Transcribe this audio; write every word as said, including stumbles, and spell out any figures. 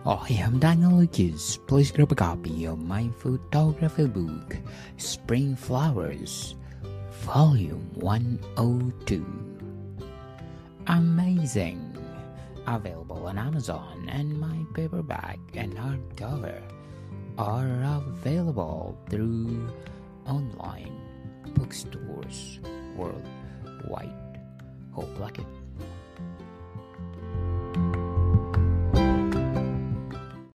I am Daniel Lucas. Please grab a copy of my photography book, Spring Flowers, Volume one oh two. Amazing! Available on Amazon, and my paperback and hardcover are available through online bookstores worldwide. Hope like it.